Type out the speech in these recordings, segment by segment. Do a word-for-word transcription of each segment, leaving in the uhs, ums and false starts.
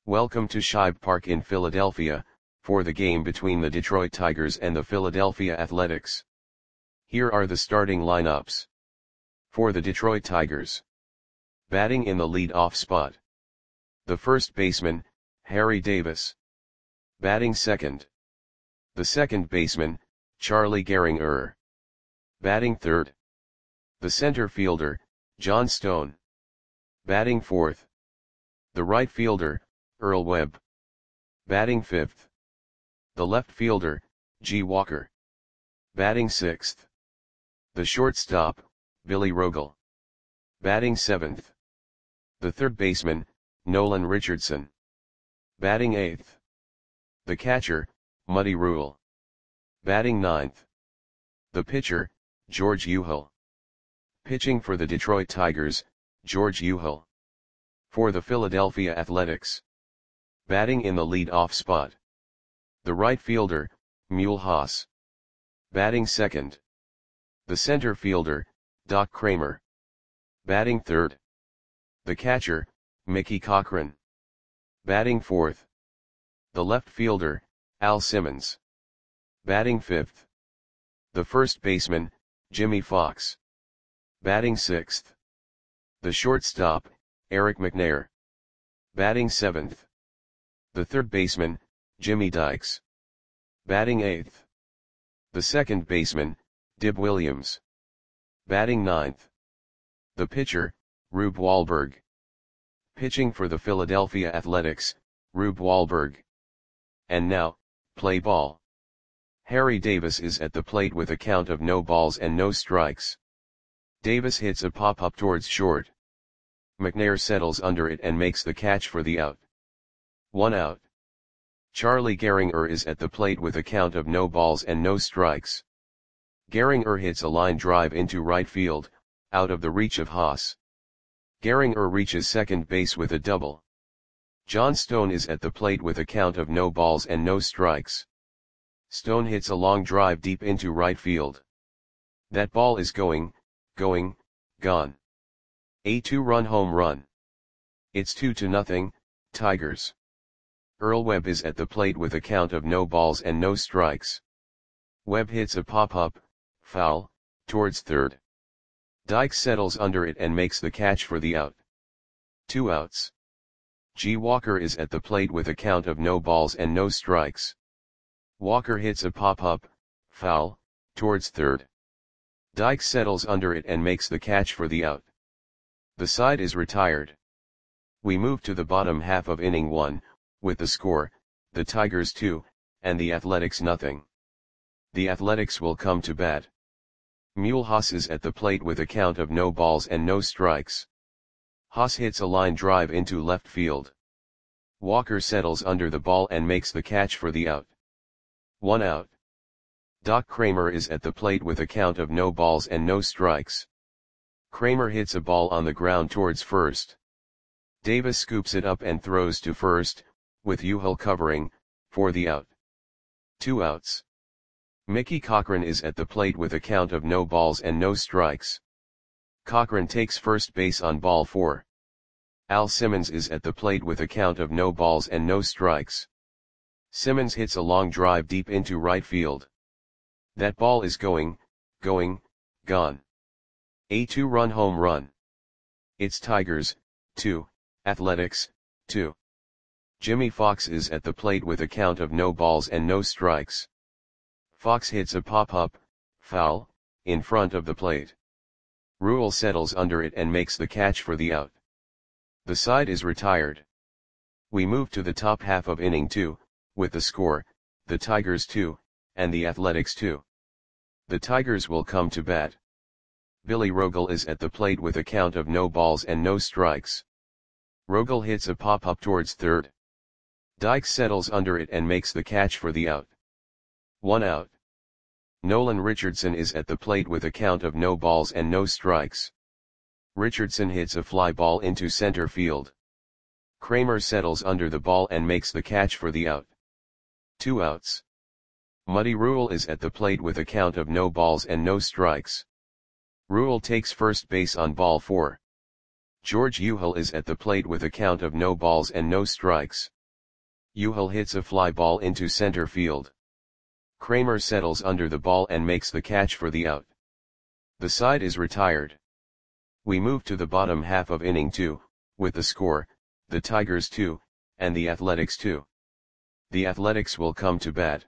Welcome to Shibe Park in Philadelphia, for the game between the Detroit Tigers and the Philadelphia Athletics. Here are the starting lineups. For the Detroit Tigers. Batting in the lead-off spot. The first baseman, Harry Davis. Batting second. The second baseman, Charlie Gehringer. Batting third. The center fielder, John Stone. Batting fourth. The right fielder, Earl Webb. Batting fifth. The left fielder, G. Walker. Batting sixth. The shortstop, Billy Rogel. Batting seventh. The third baseman, Nolan Richardson. Batting eighth. The catcher, Muddy Rule. Batting ninth. The pitcher, George Uhl. Pitching for the Detroit Tigers, George Uhl. For the Philadelphia Athletics. Batting in the lead-off spot. The right fielder, Mule Haas. Batting second. The center fielder, Doc Kramer. Batting third. The catcher, Mickey Cochrane. Batting fourth. The left fielder, Al Simmons. Batting fifth. The first baseman, Jimmy Fox. Batting sixth. The shortstop, Eric McNair. Batting seventh. The third baseman, Jimmy Dykes. Batting eighth. The second baseman, Dib Williams. Batting ninth. The pitcher, Rube Wahlberg. Pitching for the Philadelphia Athletics, Rube Wahlberg. And now, play ball. Harry Davis is at the plate with a count of no balls and no strikes. Davis hits a pop-up towards short. McNair settles under it and makes the catch for the out. One out. Charlie Gehringer is at the plate with a count of no balls and no strikes. Gehringer hits a line drive into right field, out of the reach of Haas. Gehringer reaches second base with a double. John Stone is at the plate with a count of no balls and no strikes. Stone hits a long drive deep into right field. That ball is going, going, gone. A two-run home run. It's two to nothing, Tigers. Earl Webb is at the plate with a count of no balls and no strikes. Webb hits a pop-up, foul, towards third. Dykes settles under it and makes the catch for the out. Two outs. G. Walker is at the plate with a count of no balls and no strikes. Walker hits a pop-up, foul, towards third. Dykes settles under it and makes the catch for the out. The side is retired. We move to the bottom half of inning one, with the score, the Tigers two, and the Athletics nothing. The Athletics will come to bat. Mule Haas is at the plate with a count of no balls and no strikes. Haas hits a line drive into left field. Walker settles under the ball and makes the catch for the out. One out. Doc Kramer is at the plate with a count of no balls and no strikes. Kramer hits a ball on the ground towards first. Davis scoops it up and throws to first, with Uhl covering, for the out. Two outs. Mickey Cochrane is at the plate with a count of no balls and no strikes. Cochrane takes first base on ball four. Al Simmons is at the plate with a count of no balls and no strikes. Simmons hits a long drive deep into right field. That ball is going, going, gone. A two-run home run. It's Tigers, two, Athletics, two. Jimmy Fox is at the plate with a count of no balls and no strikes. Fox hits a pop-up, foul, in front of the plate. Rule settles under it and makes the catch for the out. The side is retired. We move to the top half of inning two, with the score, the Tigers two, and the Athletics two. The Tigers will come to bat. Billy Rogel is at the plate with a count of no balls and no strikes. Rogel hits a pop-up towards third. Dykes settles under it and makes the catch for the out. One out. Nolan Richardson is at the plate with a count of no balls and no strikes. Richardson hits a fly ball into center field. Kramer settles under the ball and makes the catch for the out. Two outs. Muddy Rule is at the plate with a count of no balls and no strikes. Rule takes first base on ball four. George Uhel is at the plate with a count of no balls and no strikes. Uhel hits a fly ball into center field. Kramer settles under the ball and makes the catch for the out. The side is retired. We move to the bottom half of inning two, with the score, the Tigers two, and the Athletics two. The Athletics will come to bat.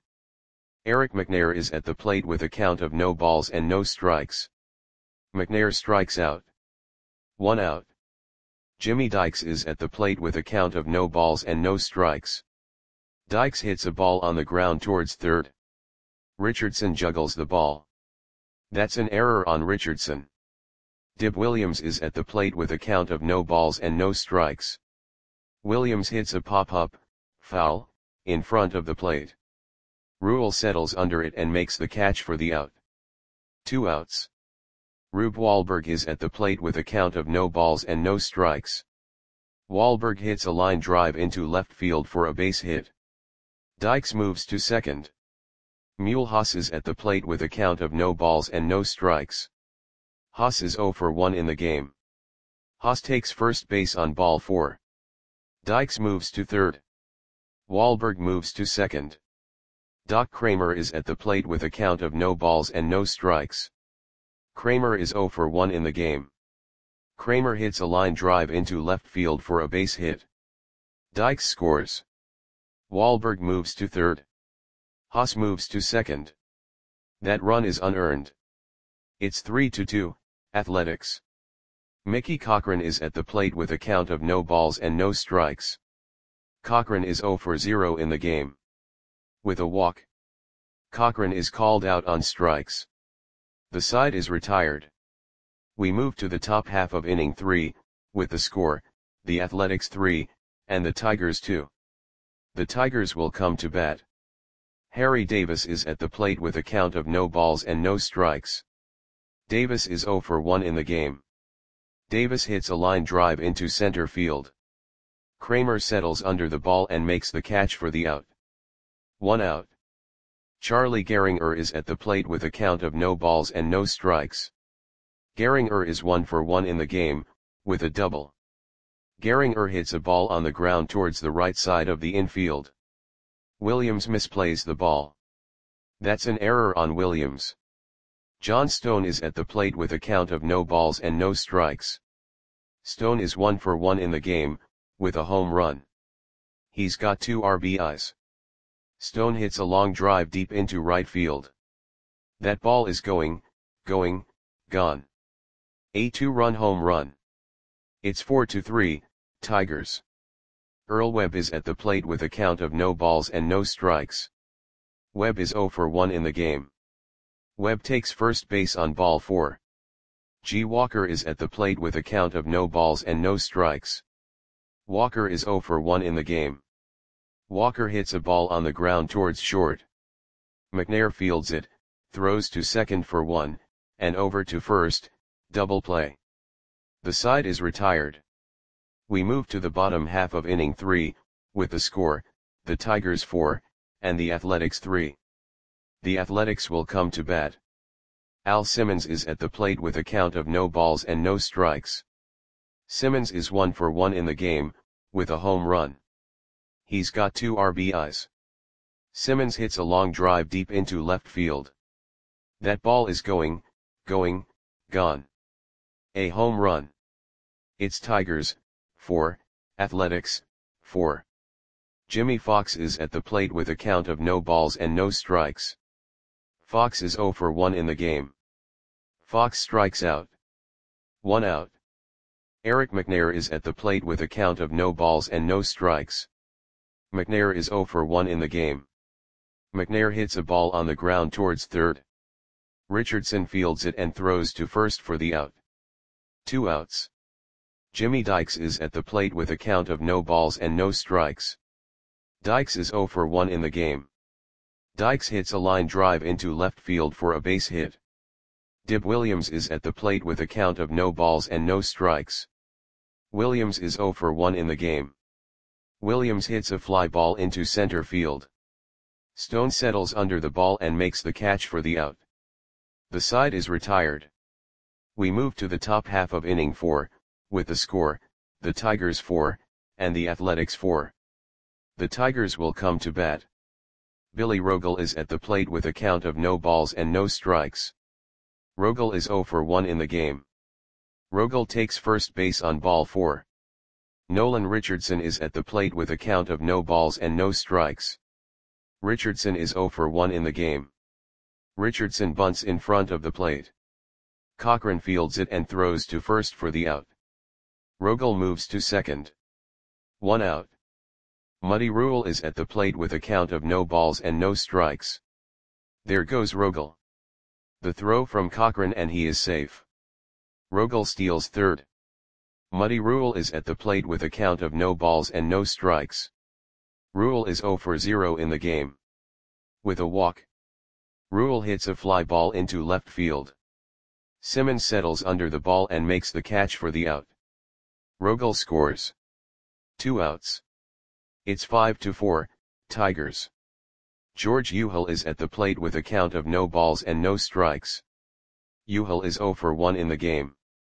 Eric McNair is at the plate with a count of no balls and no strikes. McNair strikes out. One out. Jimmy Dykes is at the plate with a count of no balls and no strikes. Dykes hits a ball on the ground towards third. Richardson juggles the ball. That's an error on Richardson. Dib Williams is at the plate with a count of no balls and no strikes. Williams hits a pop-up, foul, in front of the plate. Rule settles under it and makes the catch for the out. Two outs. Rube Wahlberg is at the plate with a count of no balls and no strikes. Wahlberg hits a line drive into left field for a base hit. Dykes moves to second. Mulhouse is at the plate with a count of no balls and no strikes. Haas is oh for one in the game. Haas takes first base on ball four. Dykes moves to third. Wahlberg moves to second. Doc Kramer is at the plate with a count of no balls and no strikes. Kramer is oh for one in the game. Kramer hits a line drive into left field for a base hit. Dykes scores. Wahlberg moves to third. Haas moves to second. That run is unearned. It's three to two, Athletics. Mickey Cochrane is at the plate with a count of no balls and no strikes. Cochrane is oh for zero in the game. With a walk. Cochrane is called out on strikes. The side is retired. We move to the top half of inning three, with the score, the Athletics three, and the Tigers two. The Tigers will come to bat. Harry Davis is at the plate with a count of no balls and no strikes. Davis is oh for one in the game. Davis hits a line drive into center field. Kramer settles under the ball and makes the catch for the out. One out. Charlie Gehringer is at the plate with a count of no balls and no strikes. Gehringer is one for one in the game, with a double. Gehringer hits a ball on the ground towards the right side of the infield. Williams misplays the ball. That's an error on Williams. John Stone is at the plate with a count of no balls and no strikes. Stone is one for one in the game, with a home run. He's got two R B Is. Stone hits a long drive deep into right field. That ball is going, going, gone. A two-run home run. It's four to three, Tigers. Earl Webb is at the plate with a count of no balls and no strikes. Webb is oh for one in the game. Webb takes first base on ball four. G. Walker is at the plate with a count of no balls and no strikes. Walker is oh for one in the game. Walker hits a ball on the ground towards short. McNair fields it, throws to second for one, and over to first, double play. The side is retired. We move to the bottom half of inning three, with the score, the Tigers four, and the Athletics three. The Athletics will come to bat. Al Simmons is at the plate with a count of no balls and no strikes. Simmons is one for one in the game, with a home run. He's got two R B Is. Simmons hits a long drive deep into left field. That ball is going, going, gone. A home run. It's Tigers, four, Athletics, four. Jimmy Fox is at the plate with a count of no balls and no strikes. Fox is oh for one in the game. Fox strikes out. One out. Eric McNair is at the plate with a count of no balls and no strikes. McNair is oh for one in the game. McNair hits a ball on the ground towards third. Richardson fields it and throws to first for the out. Two outs. Jimmy Dykes is at the plate with a count of no balls and no strikes. Dykes is oh for one in the game. Dykes hits a line drive into left field for a base hit. Dib Williams is at the plate with a count of no balls and no strikes. Williams is oh for one in the game. Williams hits a fly ball into center field. Stone settles under the ball and makes the catch for the out. The side is retired. We move to the top half of inning four, with the score, the Tigers four, and the Athletics four. The Tigers will come to bat. Billy Rogel is at the plate with a count of no balls and no strikes. Rogel is zero for one in the game. Rogel takes first base on ball four. Nolan Richardson is at the plate with a count of no balls and no strikes. Richardson is zero for one in the game. Richardson bunts in front of the plate. Cochran fields it and throws to first for the out. Rogel moves to second. One out. Muddy Rule is at the plate with a count of no balls and no strikes. There goes Rogel. The throw from Cochran and he is safe. Rogel steals third. Muddy Rule is at the plate with a count of no balls and no strikes. Rule is zero for zero in the game. With a walk, Rule hits a fly ball into left field. Simmons settles under the ball and makes the catch for the out. Rogel scores. Two outs. It's five to four, Tigers. George Uhel is at the plate with a count of no balls and no strikes. Uhel is zero for one in the game.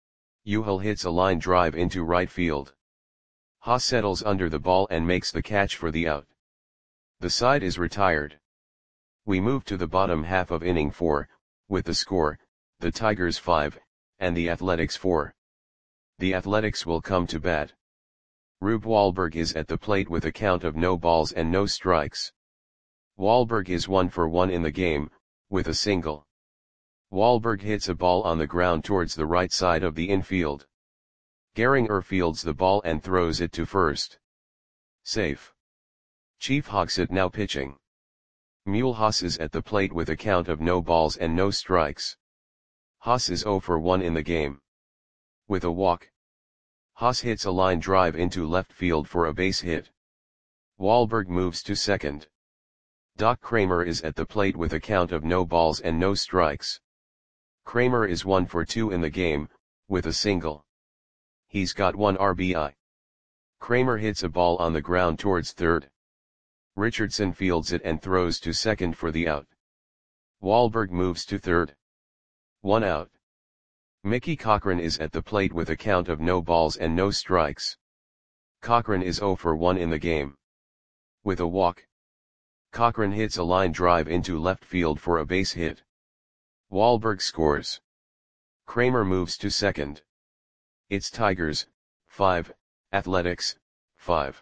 Uhel hits a line drive into right field. Haas settles under the ball and makes the catch for the out. The side is retired. We move to the bottom half of inning four, with the score, the Tigers five, and the Athletics four. The Athletics will come to bat. Rube Wahlberg is at the plate with a count of no balls and no strikes. Wahlberg is one for one in the game, with a single. Wahlberg hits a ball on the ground towards the right side of the infield. Gehringer fields the ball and throws it to first. Safe. Chief Hogsett now pitching. Mule Haas is at the plate with a count of no balls and no strikes. Haas is zero for one in the game. With a walk, Haas hits a line drive into left field for a base hit. Wahlberg moves to second. Doc Kramer is at the plate with a count of no balls and no strikes. Kramer is one for two in the game, with a single. He's got one R B I. Kramer hits a ball on the ground towards third. Richardson fields it and throws to second for the out. Wahlberg moves to third. One out. Mickey Cochran is at the plate with a count of no balls and no strikes. Cochran is zero for one in the game. With a walk, Cochran hits a line drive into left field for a base hit. Wahlberg scores. Kramer moves to second. It's Tigers, five, Athletics, five.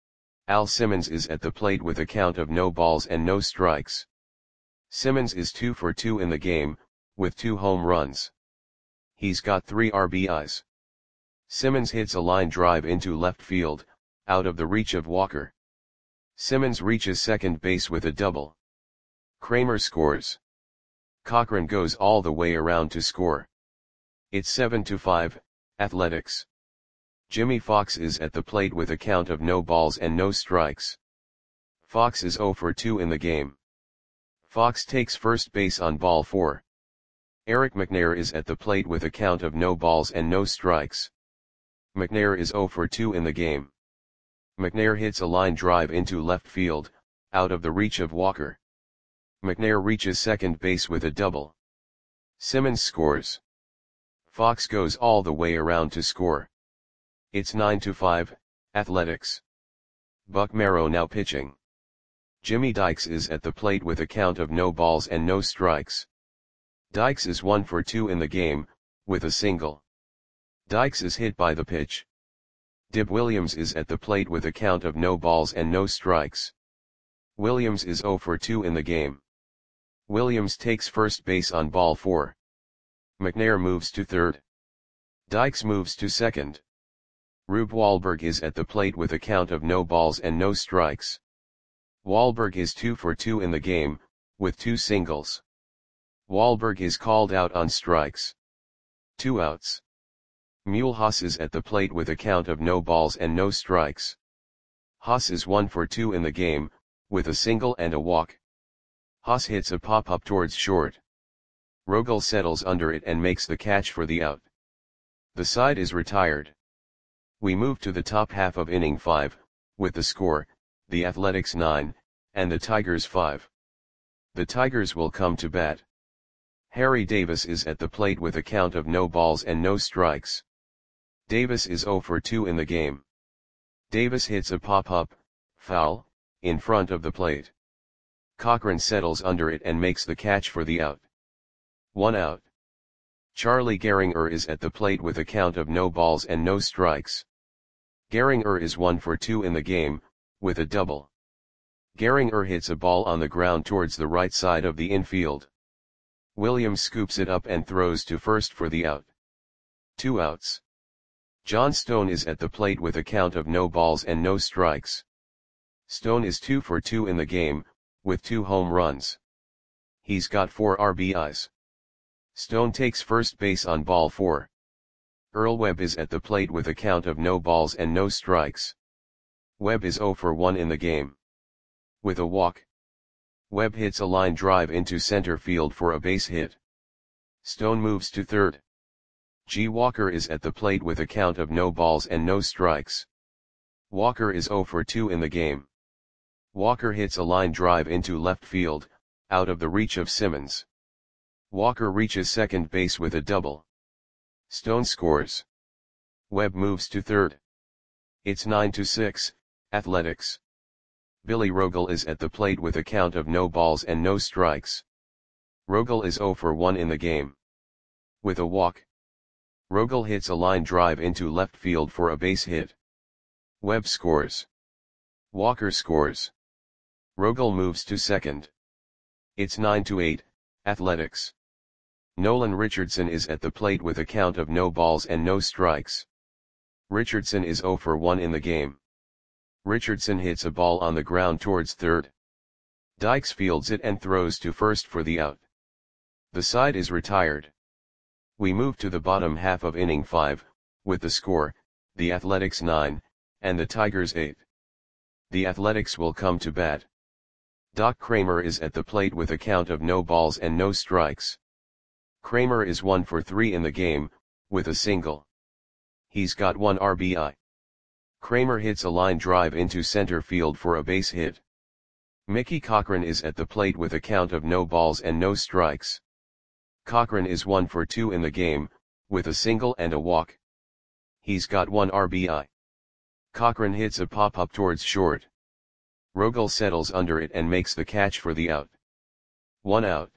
Al Simmons is at the plate with a count of no balls and no strikes. Simmons is two for two in the game, with two home runs. He's got three R B Is. Simmons hits a line drive into left field, out of the reach of Walker. Simmons reaches second base with a double. Kramer scores. Cochran goes all the way around to score. It's seven to five, Athletics. Jimmy Fox is at the plate with a count of no balls and no strikes. Fox is zero for two in the game. Fox takes first base on ball four. Eric McNair is at the plate with a count of no balls and no strikes. McNair is zero for two in the game. McNair hits a line drive into left field, out of the reach of Walker. McNair reaches second base with a double. Simmons scores. Fox goes all the way around to score. It's nine to five, Athletics. Buck Merrow now pitching. Jimmy Dykes is at the plate with a count of no balls and no strikes. Dykes is one for two in the game, with a single. Dykes is hit by the pitch. Dib Williams is at the plate with a count of no balls and no strikes. Williams is zero for two in the game. Williams takes first base on ball four. McNair moves to third. Dykes moves to second. Rube Wahlberg is at the plate with a count of no balls and no strikes. Wahlberg is two for two in the game, with two singles. Wahlberg is called out on strikes. Two outs. Mule Haas is at the plate with a count of no balls and no strikes. Haas is one for two in the game, with a single and a walk. Haas hits a pop-up towards short. Rogel settles under it and makes the catch for the out. The side is retired. We move to the top half of inning five, with the score, the Athletics nine, and the Tigers five. The Tigers will come to bat. Harry Davis is at the plate with a count of no balls and no strikes. Davis is zero for two in the game. Davis hits a pop-up, foul, in front of the plate. Cochran settles under it and makes the catch for the out. One out. Charlie Gehringer is at the plate with a count of no balls and no strikes. Gehringer is one for two in the game, with a double. Gehringer hits a ball on the ground towards the right side of the infield. Williams scoops it up and throws to first for the out. Two outs. John Stone is at the plate with a count of no balls and no strikes. Stone is two for two in the game, with two home runs. He's got four R B Is. Stone takes first base on ball four. Earl Webb is at the plate with a count of no balls and no strikes. Webb is zero for one in the game. With a walk. Webb hits a line drive into center field for a base hit. Stone moves to third. G. Walker is at the plate with a count of no balls and no strikes. Walker is zero for two in the game. Walker hits a line drive into left field, out of the reach of Simmons. Walker reaches second base with a double. Stone scores. Webb moves to third. It's nine to six, Athletics. Billy Rogel is at the plate with a count of no balls and no strikes. Rogel is zero for one in the game. With a walk. Rogel hits a line drive into left field for a base hit. Webb scores. Walker scores. Rogel moves to second. It's nine to eight, Athletics. Nolan Richardson is at the plate with a count of no balls and no strikes. Richardson is zero for one in the game. Richardson hits a ball on the ground towards third. Dykes fields it and throws to first for the out. The side is retired. We move to the bottom half of inning five, with the score, the Athletics nine, and the Tigers eight. The Athletics will come to bat. Doc Kramer is at the plate with a count of no balls and no strikes. Kramer is one for three in the game, with a single. He's got one R B I. Kramer hits a line drive into center field for a base hit. Mickey Cochran is at the plate with a count of no balls and no strikes. Cochran is one for two in the game, with a single and a walk. He's got one R B I. Cochran hits a pop-up towards short. Rogel settles under it and makes the catch for the out. One out.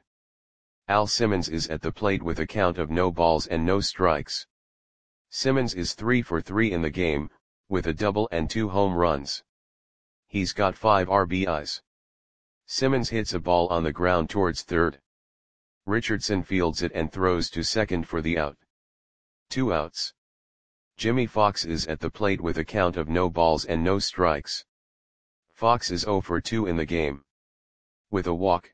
Al Simmons is at the plate with a count of no balls and no strikes. Simmons is three for three in the game, with a double and two home runs. He's got five R B Is. Simmons hits a ball on the ground towards third. Richardson fields it and throws to second for the out. Two outs. Jimmy Fox is at the plate with a count of no balls and no strikes. Fox is zero for two in the game. With a walk.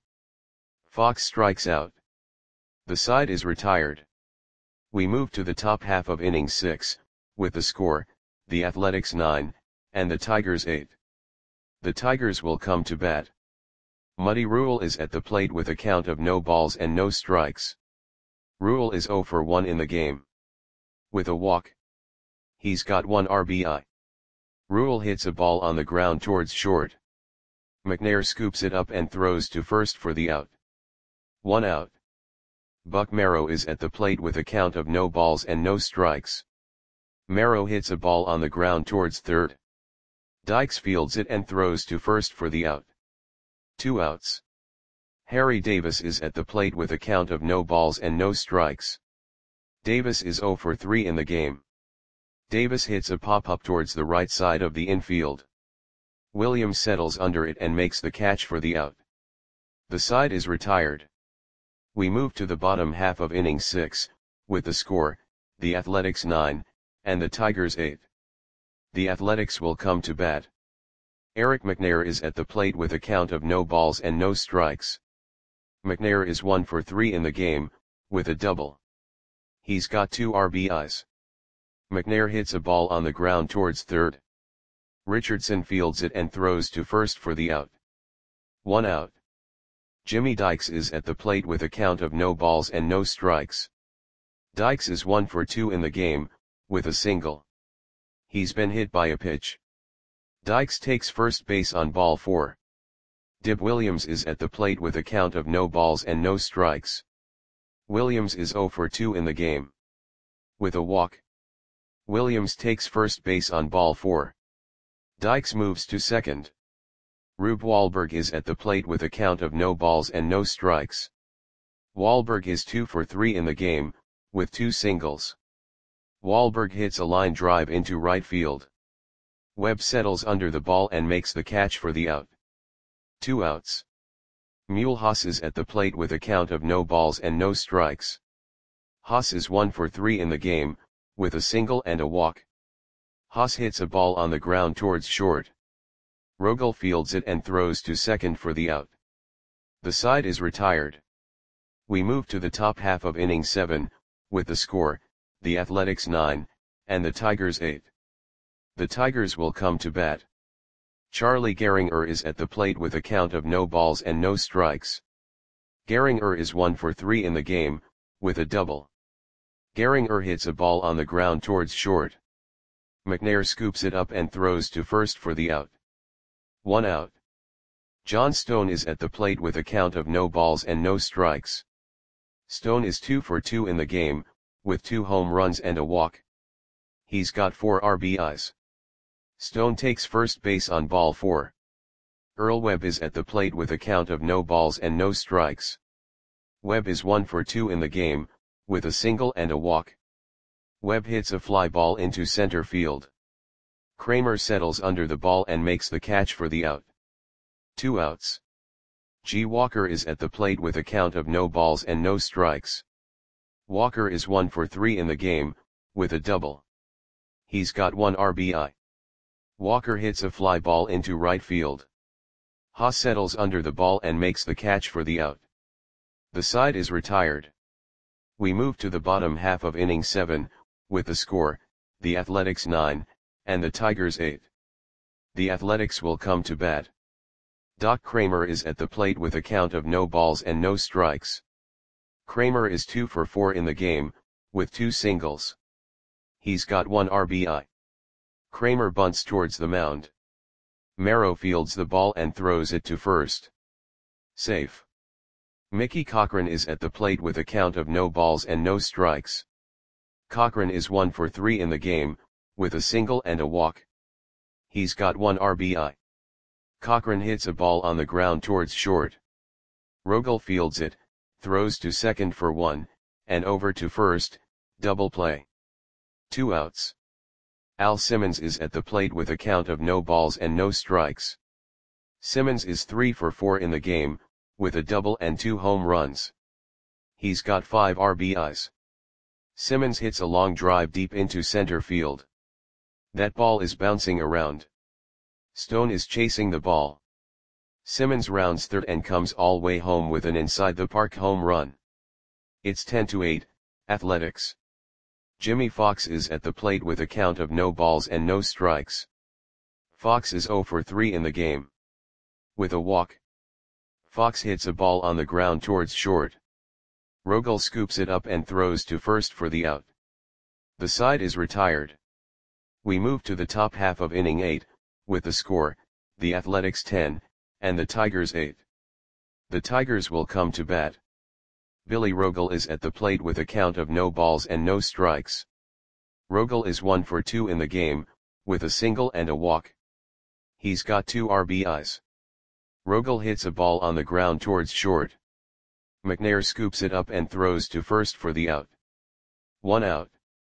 Fox strikes out. The side is retired. We move to the top half of inning six, with the score, the Athletics nine, and the Tigers eight. The Tigers will come to bat. Muddy Rule is at the plate with a count of no balls and no strikes. Rule is zero for one in the game. With a walk. He's got one R B I. Rule hits a ball on the ground towards short. McNair scoops it up and throws to first for the out. One out. Buck Merrow is at the plate with a count of no balls and no strikes. Merrow hits a ball on the ground towards third. Dykes fields it and throws to first for the out. Two outs. Harry Davis is at the plate with a count of no balls and no strikes. Davis is zero for three in the game. Davis hits a pop-up towards the right side of the infield. Williams settles under it and makes the catch for the out. The side is retired. We move to the bottom half of inning six, with the score, the Athletics nine, and the Tigers eight. The Athletics will come to bat. Eric McNair is at the plate with a count of no balls and no strikes. McNair is one for three in the game, with a double. He's got two R B Is. McNair hits a ball on the ground towards third. Richardson fields it and throws to first for the out. One out. Jimmy Dykes is at the plate with a count of no balls and no strikes. Dykes is one for two in the game, with a single. He's been hit by a pitch. Dykes takes first base on ball four. Dib Williams is at the plate with a count of no balls and no strikes. Williams is zero for two in the game. With a walk. Williams takes first base on ball four. Dykes moves to second. Rube Wahlberg is at the plate with a count of no balls and no strikes. Wahlberg is two for three in the game, with two singles. Wahlberg hits a line drive into right field. Webb settles under the ball and makes the catch for the out. Two outs. Mulhouse is at the plate with a count of no balls and no strikes. Haas is one for three in the game, with a single and a walk. Haas hits a ball on the ground towards short. Rogel fields it and throws to second for the out. The side is retired. We move to the top half of inning seven, with the score, the Athletics nine, and the Tigers eight. The Tigers will come to bat. Charlie Gehringer is at the plate with a count of no balls and no strikes. Gehringer is one for three in the game, with a double. Gehringer hits a ball on the ground towards short. McNair scoops it up and throws to first for the out. One out. John Stone is at the plate with a count of no balls and no strikes. Stone is two for two in the game, with two home runs and a walk. He's got four R B Is. Stone takes first base on ball four. Earl Webb is at the plate with a count of no balls and no strikes. Webb is one for two in the game, with a single and a walk. Webb hits a fly ball into center field. Kramer settles under the ball and makes the catch for the out. Two outs. G. Walker is at the plate with a count of no balls and no strikes. Walker is one for three in the game, with a double. He's got one R B I. Walker hits a fly ball into right field. Haas settles under the ball and makes the catch for the out. The side is retired. We move to the bottom half of inning seven, with the score, the Athletics nine, and the Tigers eight. The Athletics will come to bat. Doc Kramer is at the plate with a count of no balls and no strikes. Kramer is two for four in the game, with two singles. He's got one R B I. Kramer bunts towards the mound. Merrow fields the ball and throws it to first. Safe. Mickey Cochran is at the plate with a count of no balls and no strikes. Cochran is one for three in the game, with a single and a walk. He's got one R B I. Cochran hits a ball on the ground towards short. Rogel fields it, throws to second for one, and over to first, double play. Two outs. Al Simmons is at the plate with a count of no balls and no strikes. Simmons is three for four in the game, with a double and two home runs. He's got five R B Is. Simmons hits a long drive deep into center field. That ball is bouncing around. Stone is chasing the ball. Simmons rounds third and comes all way home with an inside the park home run. It's ten to eight, Athletics. Jimmy Fox is at the plate with a count of no balls and no strikes. Fox is zero for three in the game. With a walk. Fox hits a ball on the ground towards short. Rogel scoops it up and throws to first for the out. The side is retired. We move to the top half of inning eight, with the score, the Athletics ten, and the Tigers eight. The Tigers will come to bat. Billy Rogel is at the plate with a count of no balls and no strikes. Rogel is one for two in the game, with a single and a walk. He's got two R B Is. Rogel hits a ball on the ground towards short. McNair scoops it up and throws to first for the out. One out.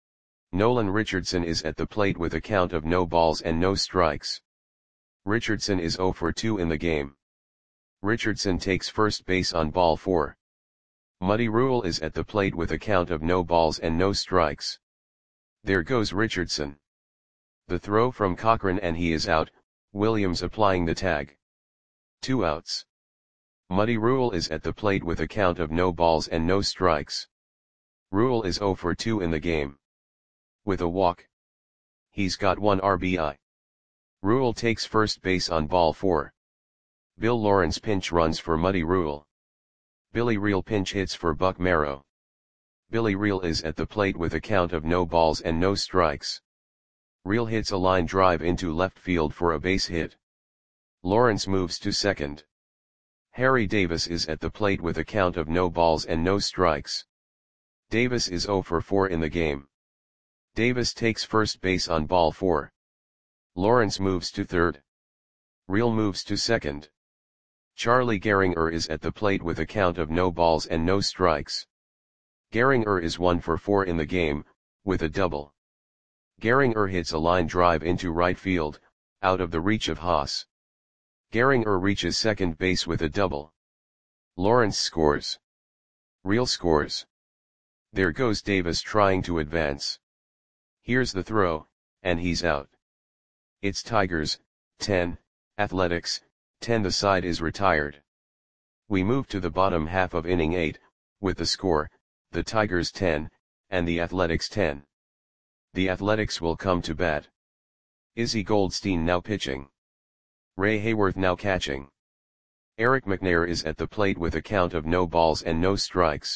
Nolan Richardson is at the plate with a count of no balls and no strikes. Richardson is zero for two in the game. Richardson takes first base on ball four. Muddy Rule is at the plate with a count of no balls and no strikes. There goes Richardson. The throw from Cochran and he is out, Williams applying the tag. Two outs. Muddy Rule is at the plate with a count of no balls and no strikes. Rule is zero for two in the game. With a walk. He's got one R B I. Rule takes first base on ball four. Bill Lawrence pinch runs for Muddy Rule. Billy Reel pinch hits for Buck Merrow. Billy Reel is at the plate with a count of no balls and no strikes. Reel hits a line drive into left field for a base hit. Lawrence moves to second. Harry Davis is at the plate with a count of no balls and no strikes. Davis is zero for four in the game. Davis takes first base on ball four. Lawrence moves to third. Real moves to second. Charlie Gehringer is at the plate with a count of no balls and no strikes. Gehringer is one for four in the game, with a double. Gehringer hits a line drive into right field, out of the reach of Haas. Gehringer reaches second base with a double. Lawrence scores. Real scores. There goes Davis trying to advance. Here's the throw, and he's out. It's Tigers, ten, Athletics, ten. The side is retired. We move to the bottom half of inning eight, with the score, the Tigers ten, and the Athletics ten. The Athletics will come to bat. Izzy Goldstein now pitching. Ray Hayworth now catching. Eric McNair is at the plate with a count of no balls and no strikes.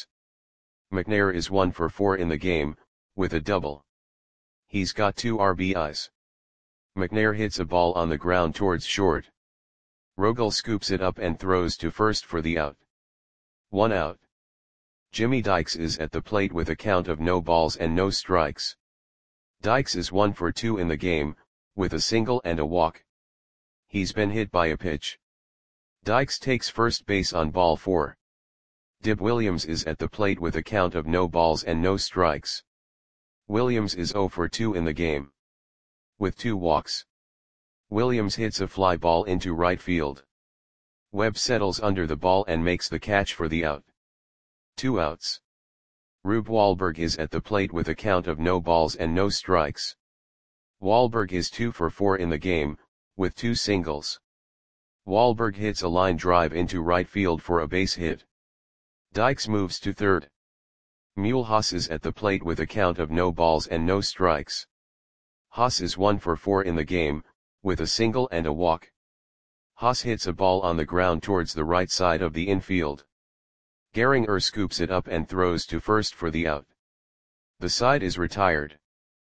McNair is one for four in the game, with a double. He's got two R B Is. McNair hits a ball on the ground towards short. Rogel scoops it up and throws to first for the out. One out. Jimmy Dykes is at the plate with a count of no balls and no strikes. Dykes is one for two in the game, with a single and a walk. He's been hit by a pitch. Dykes takes first base on ball four. Dib Williams is at the plate with a count of no balls and no strikes. Williams is zero for two in the game, with two walks. Williams hits a fly ball into right field. Webb settles under the ball and makes the catch for the out. Two outs. Rube Wahlberg is at the plate with a count of no balls and no strikes. Wahlberg is two for four in the game, with two singles. Wahlberg hits a line drive into right field for a base hit. Dykes moves to third. Mule Haas is at the plate with a count of no balls and no strikes. Haas is one for four in the game, with a single and a walk. Haas hits a ball on the ground towards the right side of the infield. Gehringer scoops it up and throws to first for the out. The side is retired.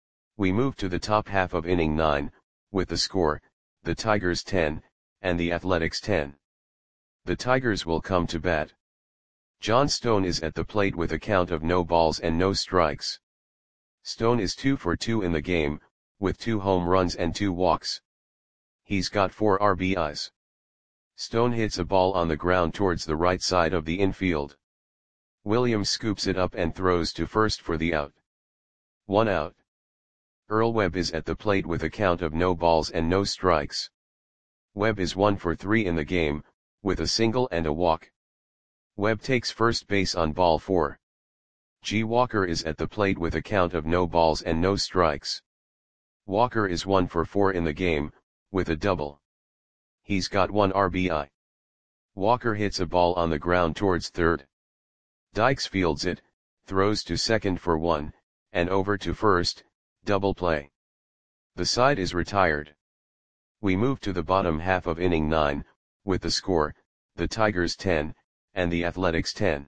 We move to the top half of inning nine, with the score, the Tigers ten, and the Athletics ten. The Tigers will come to bat. John Stone is at the plate with a count of no balls and no strikes. Stone is two for two in the game, with two home runs and two walks. He's got four R B Is. Stone hits a ball on the ground towards the right side of the infield. Williams scoops it up and throws to first for the out. One out. Earl Webb is at the plate with a count of no balls and no strikes. Webb is one for three in the game, with a single and a walk. Webb takes first base on ball four. G. Walker is at the plate with a count of no balls and no strikes. Walker is one for four in the game, with a double. He's got one R B I. Walker hits a ball on the ground towards third. Dykes fields it, throws to second for one, and over to first, double play. The side is retired. We move to the bottom half of inning nine, with the score, the Tigers ten, and the Athletics ten.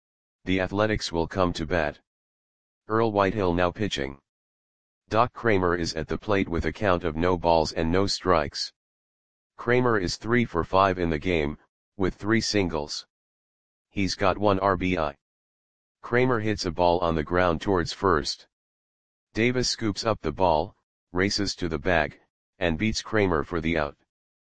The Athletics will come to bat. Earl Whitehill now pitching. Doc Kramer is at the plate with a count of no balls and no strikes. Kramer is three for five in the game, with three singles. He's got one R B I. Kramer hits a ball on the ground towards first. Davis scoops up the ball, races to the bag, and beats Kramer for the out.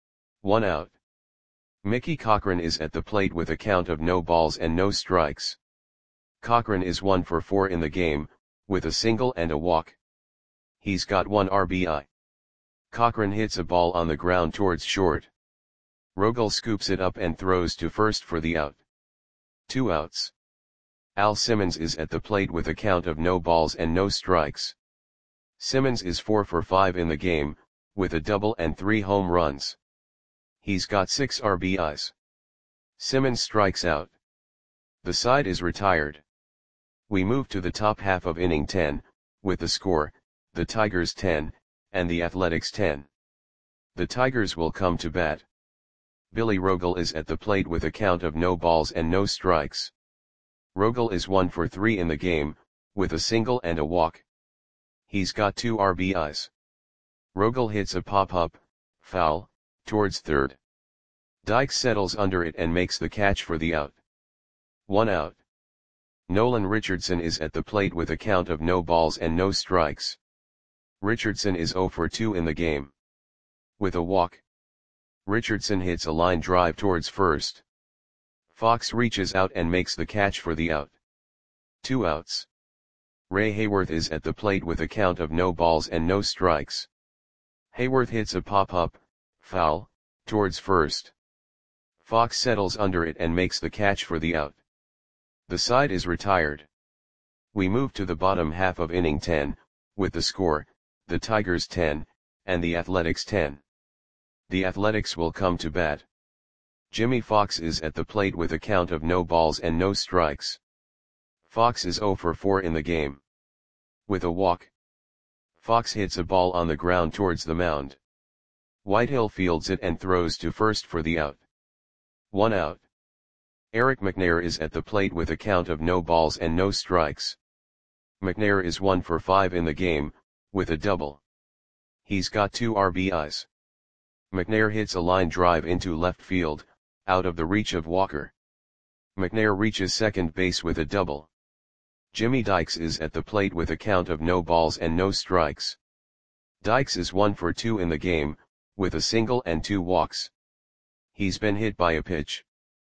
One out. Mickey Cochran is at the plate with a count of no balls and no strikes. Cochran is one for four in the game, with a single and a walk. He's got one R B I. Cochran hits a ball on the ground towards short. Rogel scoops it up and throws to first for the out. Two outs. Al Simmons is at the plate with a count of no balls and no strikes. Simmons is four for five in the game, with a double and three home runs. He's got six R B Is. Simmons strikes out. The side is retired. We move to the top half of inning ten, with the score, the Tigers ten, and the Athletics ten. The Tigers will come to bat. Billy Rogel is at the plate with a count of no balls and no strikes. Rogel is one for three in the game, with a single and a walk. He's got two R B Is. Rogel hits a pop-up, foul, towards third. Dykes settles under it and makes the catch for the out. One out. Nolan Richardson is at the plate with a count of no balls and no strikes. Richardson is zero for two in the game. With a walk, Richardson hits a line drive towards first. Fox reaches out and makes the catch for the out. Two outs. Ray Hayworth is at the plate with a count of no balls and no strikes. Hayworth hits a pop-up, foul, towards first. Fox settles under it and makes the catch for the out. The side is retired. We move to the bottom half of inning ten, with the score, the Tigers ten, and the Athletics ten. The Athletics will come to bat. Jimmy Fox is at the plate with a count of no balls and no strikes. Fox is zero for four in the game. With a walk, Fox hits a ball on the ground towards the mound. Whitehill fields it and throws to first for the out. One out. Eric McNair is at the plate with a count of no balls and no strikes. McNair is one for five in the game, with a double. He's got two R B Is. McNair hits a line drive into left field, out of the reach of Walker. McNair reaches second base with a double. Jimmy Dykes is at the plate with a count of no balls and no strikes. Dykes is one for two in the game, with a single and two walks. He's been hit by a pitch.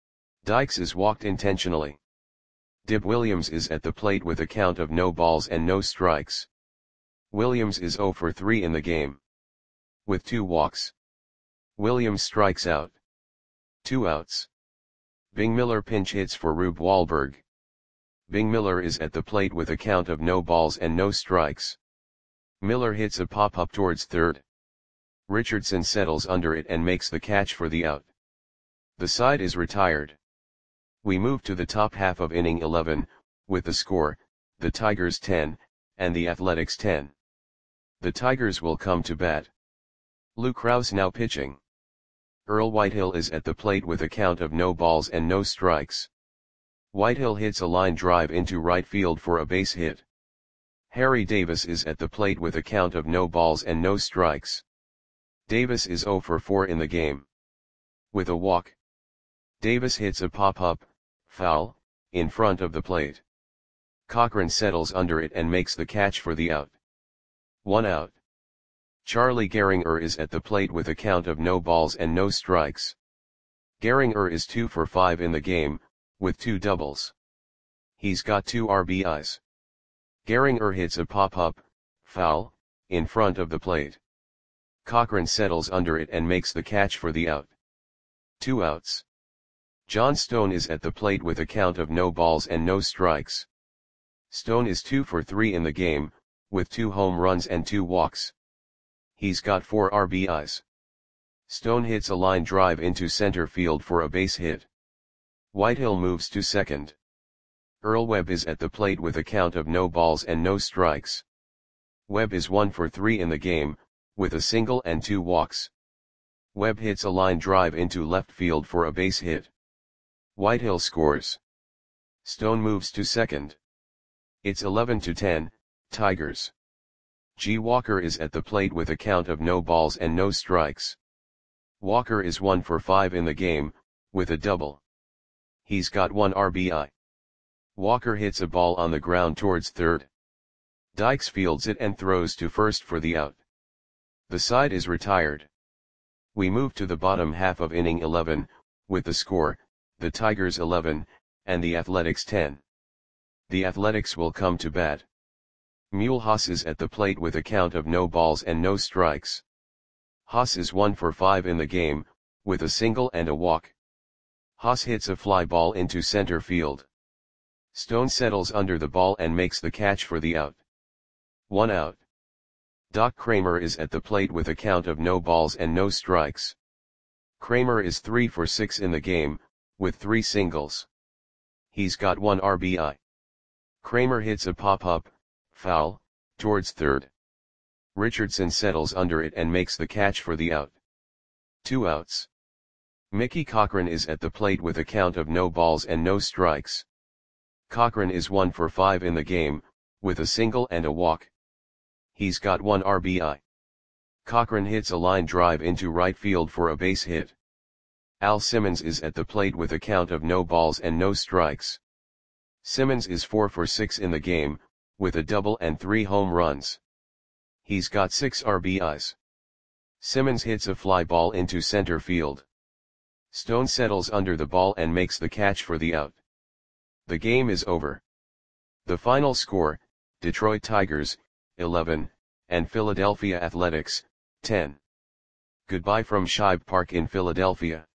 Dykes is walked intentionally. Dib Williams is at the plate with a count of no balls and no strikes. Williams is zero for three in the game. With two walks, Williams strikes out. Two outs. Bing Miller pinch hits for Rube Wahlberg. Bing Miller is at the plate with a count of no balls and no strikes. Miller hits a pop-up towards third. Richardson settles under it and makes the catch for the out. The side is retired. We move to the top half of inning eleven, with the score, the Tigers ten, and the Athletics ten. The Tigers will come to bat. Lou Krause now pitching. Earl Whitehill is at the plate with a count of no balls and no strikes. Whitehill hits a line drive into right field for a base hit. Harry Davis is at the plate with a count of no balls and no strikes. Davis is zero for four in the game. With a walk, Davis hits a pop-up, foul, in front of the plate. Cochran settles under it and makes the catch for the out. One out. Charlie Gehringer is at the plate with a count of no balls and no strikes. Gehringer is two for five in the game, with two doubles. He's got two R B Is. Gehringer hits a pop-up, foul, in front of the plate. Cochran settles under it and makes the catch for the out. Two outs. John Stone is at the plate with a count of no balls and no strikes. Stone is two for three in the game, with two home runs and two walks. He's got four R B Is. Stone hits a line drive into center field for a base hit. Whitehill moves to second. Earl Webb is at the plate with a count of no balls and no strikes. Webb is one for three in the game, with a single and two walks. Webb hits a line drive into left field for a base hit. Whitehill scores. Stone moves to second. It's eleven to ten, Tigers. G. Walker is at the plate with a count of no balls and no strikes. Walker is one for five in the game, with a double. He's got one R B I. Walker hits a ball on the ground towards third. Dykes fields it and throws to first for the out. The side is retired. We move to the bottom half of inning eleven, with the score, the Tigers eleven, and the Athletics ten. The Athletics will come to bat. Mule Haas is at the plate with a count of no balls and no strikes. Haas is one for five in the game, with a single and a walk. Haas hits a fly ball into center field. Stone settles under the ball and makes the catch for the out. One out. Doc Kramer is at the plate with a count of no balls and no strikes. Kramer is three for six in the game, with three singles. He's got one R B I. Kramer hits a pop-up, foul, towards third. Richardson settles under it and makes the catch for the out. Two outs. Mickey Cochran is at the plate with a count of no balls and no strikes. Cochran is one for five in the game, with a single and a walk. He's got one R B I. Cochran hits a line drive into right field for a base hit. Al Simmons is at the plate with a count of no balls and no strikes. Simmons is four for six in the game, with a double and three home runs. He's got six R B Is. Simmons hits a fly ball into center field. Stone settles under the ball and makes the catch for the out. The game is over. The final score, Detroit Tigers, eleven, and Philadelphia Athletics, ten. Goodbye from Shibe Park in Philadelphia.